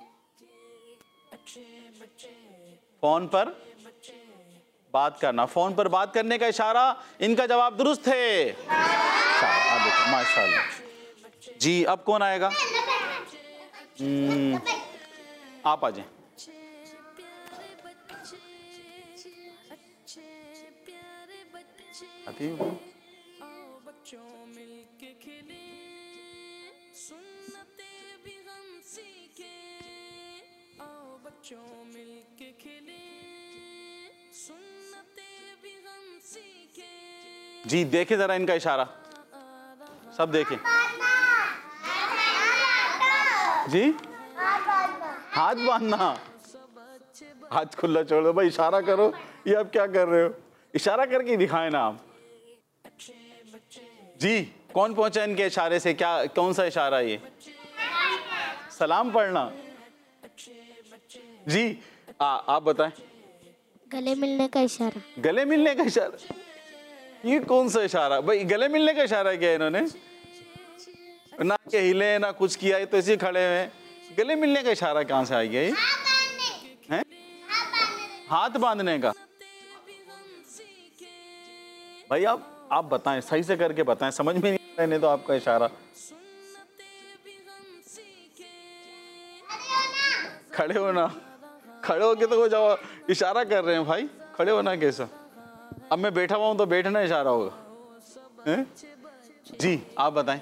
फोन पर बात करना, फोन पर बात करने का इशारा। इनका जवाब दुरुस्त है। आप देखो माशाल्लाह। जी अब कौन आएगा? हम्म, आप आ जाएं। आती है? जी देखे जरा इनका इशारा, सब देखें जी। हाथ बांधना, हाथ खुला छोड़ दो भाई, इशारा करो। ये आप क्या कर रहे हो? इशारा करके दिखाए ना आप। जी कौन पहुंचा इनके इशारे से? क्या कौन सा इशारा ये? सलाम पढ़ना। जी आ, आप बताएं। गले मिलने का इशारा। गले मिलने का इशारा, ये कौन सा इशारा भाई? गले मिलने का इशारा किया इन्होंने, ना के हिले ना कुछ किया, ये तो ऐसे खड़े हुए। गले मिलने का इशारा कहाँ से आ गया ये? हैं? हाथ बांधने का। भाई आप आप बताएं, सही से करके बताएं, समझ में नहीं आ रहा है तो आपका इशारा। खड़े होना, खड़े होके तो वो जाओ इशारा कर रहे हैं भाई, खड़े होना कैसा? अब मैं बैठा हुआ हूं तो बैठना इशारा होगा हैं? जी आप बताएं।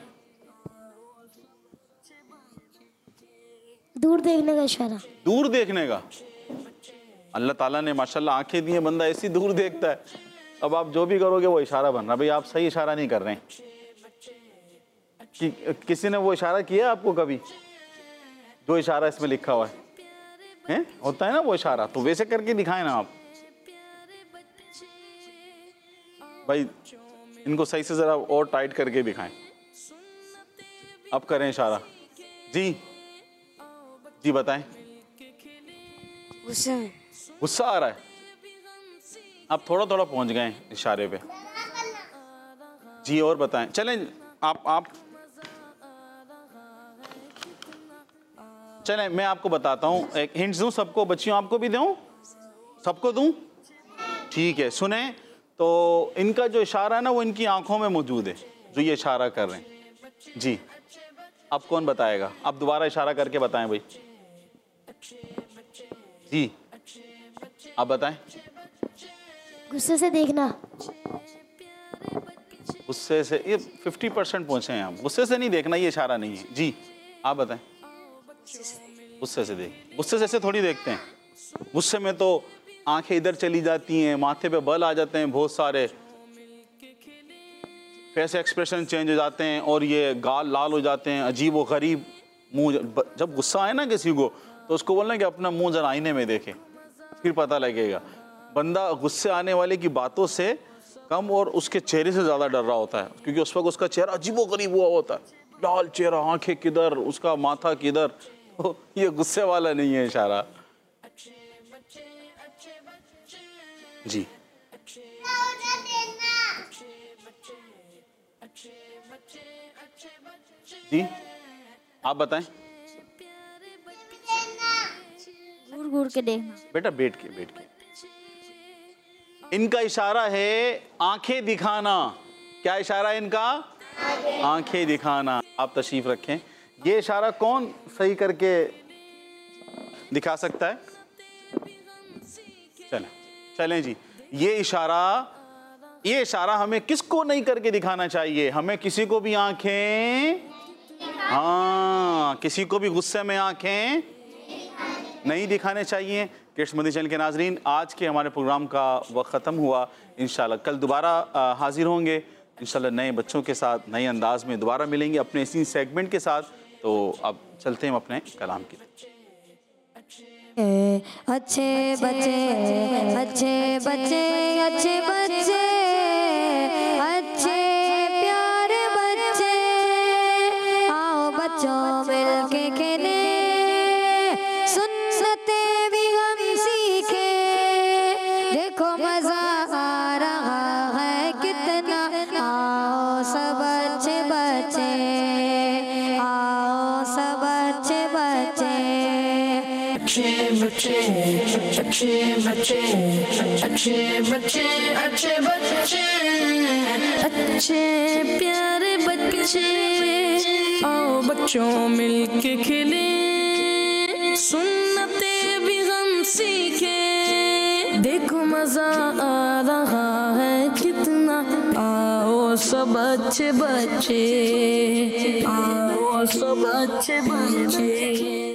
दूर देखने का इशारा। दूर देखने का, अल्लाह ताला ने माशाल्लाह आंखें दी हैं, बंदा ऐसी दूर देखता है। अब आप जो भी करोगे वो इशारा बन रहा। भाई आप सही इशारा नहीं कर रहे हैं। कि, किसी ने वो इशारा किया आपको कभी? जो इशारा इसमें लिखा हुआ है, हैं? होता है ना वो इशारा, तो वैसे करके दिखाएं ना आप। भाई इनको सही से जरा और टाइट करके दिखाएं। अब करें इशारा। जी जी बताएं। गुस्सा में। गुस्सा आ रहा है? आप थोड़ा थोड़ा पहुंच गए इशारे पे। जी और बताएं। चलें आप आप चलें मैं आपको बताता हूं, एक हिंट दूं सबको, बच्चियों आपको भी दूं, सबको दूं? ठीक है सुने। तो इनका जो इशारा है ना वो इनकी आंखों में मौजूद है, जो ये इशारा कर रहे हैं। जी अब कौन बताएगा? आप दोबारा इशारा करके बताएं भाई। जी आप बताएं। गुस्से से देखना। गुस्से से, ये फिफ्टी परसेंट पहुंचे हैं आप। गुस्से से नहीं देखना, ये इशारा नहीं है। जी आप बताएं। गुस्से से देख, गुस्से से ऐसे थोड़ी देखते हैं। गुस्से में तो आंखें इधर चली जाती हैं, माथे पे बल आ जाते हैं बहुत सारे, फेस एक्सप्रेशन चेंज हो जाते हैं और ये गाल लाल हो जाते हैं, अजीब व गरीब मुंह। जब गुस्सा आए ना किसी को तो उसको बोलना कि अपना मुंह जरा आईने में देखे, फिर पता लगेगा। बंदा गुस्से आने वाले की बातों से कम और उसके चेहरे से ज़्यादा डर रहा होता है, क्योंकि उस वक्त उसका चेहरा अजीबोगरीब हुआ होता है, लाल चेहरा, आंखें किधर, उसका माथा किधर। तो ये गुस्से वाला नहीं है इशारा। जी जी आप बताएं। घूर घूर के देखना बेटा, बैठ के बैठ के। इनका इशारा है आंखें दिखाना। क्या इशारा है इनका? आंखें दिखाना। आप तशरीफ रखें। ये इशारा कौन सही करके दिखा सकता है? चलें चलें जी। ये इशारा ये इशारा हमें किसको नहीं करके दिखाना चाहिए? हमें किसी को भी आंखें, हाँ, किसी को भी गुस्से में आंखें नहीं दिखाने चाहिए। किड्स मदनी चैनल के नाजरीन, आज के हमारे प्रोग्राम का वक्त ख़त्म हुआ। इंशाल्लाह कल दोबारा हाजिर होंगे इंशाल्लाह नए बच्चों के साथ, नए अंदाज में दोबारा मिलेंगे अपने इसी सेगमेंट के साथ। तो अब चलते हैं अपने कलाम की तरफ। अच्छे बच्चे अच्छे बच्चे अच्छे बच्चे अच्छे प्यारे बच्चे, आओ बच्चों मिलके खेले, सुन्नते भी हम सीखे, देखो मजा आ रहा है कितना, आओ सब अच्छे बच्चे, आओ सब अच्छे बच्चे। अच्छे बच्चे अच्छे बच्चे अच्छे बच्चे अच्छे बच्चे अच्छे प्यारे बच्चे, आओ बच्चों मिलके खेले, सुन्नते भी हम सीखे, देखो मजा आ रहा है कितना, आओ सब अच्छे बच्चे, आओ सब अच्छे बच्चे।